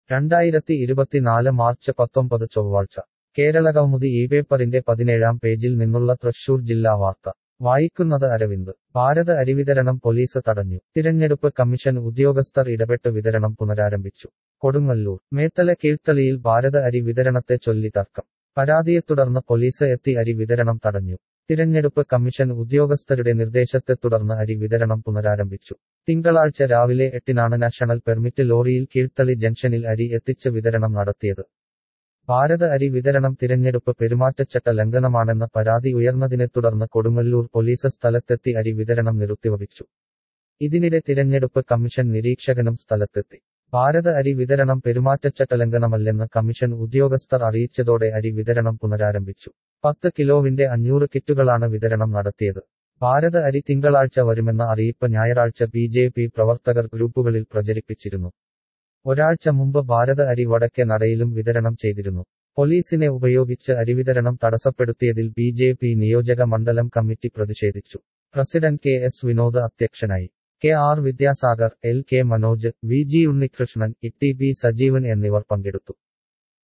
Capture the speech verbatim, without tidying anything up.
രണ്ടായിരത്തി ഇരുപത്തിനാല് മാർച്ച് പത്തൊമ്പത് ചൊവ്വാഴ്ച കേരളകൗമുദി ഈ പേപ്പറിന്റെ പതിനേഴാം പേജിൽ നിന്നുള്ള തൃശൂർ ജില്ലാ വാർത്ത വായിക്കുന്നത് അരവിന്ദ്. ഭാരത് അരിവിതരണം പോലീസ് തടഞ്ഞു. തിരഞ്ഞെടുപ്പ് കമ്മീഷൻ ഉദ്യോഗസ്ഥർ ഇടപെട്ട് വിതരണം പുനരാരംഭിച്ചു. കൊടുങ്ങല്ലൂർ മേത്തല കീഴ്ത്തളിയിൽ ഭാരത് അരി വിതരണത്തെ ചൊല്ലി തർക്കം. പരാതിയെ തുടർന്ന് പോലീസ് എത്തി അരി വിതരണം തടഞ്ഞു. തിരഞ്ഞെടുപ്പ് കമ്മീഷൻ ഉദ്യോഗസ്ഥരുടെ നിർദ്ദേശത്തെ തുടർന്ന് അരി വിതരണം പുനരാരംഭിച്ചു. തിങ്കളാഴ്ച രാവിലെ എട്ടിനാണ് നാഷണൽ പെർമിറ്റ് ലോറിയിൽ കീഴ്ത്തളി ജംഗ്ഷനിൽ അരി എത്തിച്ച് വിതരണം നടത്തിയത്. ഭാരത് അരി വിതരണം തിരഞ്ഞെടുപ്പ് പെരുമാറ്റച്ചട്ട ലംഘനമാണെന്ന പരാതി ഉയർന്നതിനെ തുടർന്ന് കൊടുങ്ങല്ലൂർ പോലീസ് സ്ഥലത്തെത്തി അരി വിതരണം നിർത്തിവച്ചു. ഇതിനിടെ തിരഞ്ഞെടുപ്പ് കമ്മീഷൻ നിരീക്ഷകനും സ്ഥലത്തെത്തി. ഭാരത് അരി വിതരണം പെരുമാറ്റച്ചട്ട ലംഘനമല്ലെന്ന് കമ്മീഷൻ ഉദ്യോഗസ്ഥർ അറിയിച്ചതോടെ അരി വിതരണം പുനരാരംഭിച്ചു. പത്ത് കിലോവിന്റെ അഞ്ഞൂറ് കിറ്റുകളാണ് വിതരണം നടത്തിയത്. ഭാരത് അരി തിങ്കളാഴ്ച വരുമെന്ന അറിയിപ്പ് ഞായറാഴ്ച ബി ജെ പി പ്രവർത്തകർ ഗ്രൂപ്പുകളിൽ പ്രചരിപ്പിച്ചിരുന്നു. ഒരാഴ്ച മുമ്പ് ഭാരത് അരി വടക്കേ നടയിലും വിതരണം ചെയ്തിരുന്നു. പോലീസിനെ ഉപയോഗിച്ച് അരിവിതരണം തടസ്സപ്പെടുത്തിയതിൽ ബി ജെ പി നിയോജക മണ്ഡലം കമ്മിറ്റി പ്രതിഷേധിച്ചു. പ്രസിഡന്റ് കെ എസ് വിനോദ് അധ്യക്ഷനായി. K R Vidyasagar, L K Manoj, V G Unnikrishnan, E T B Sajeevan എന്നിവർ പങ്കെടുത്തു.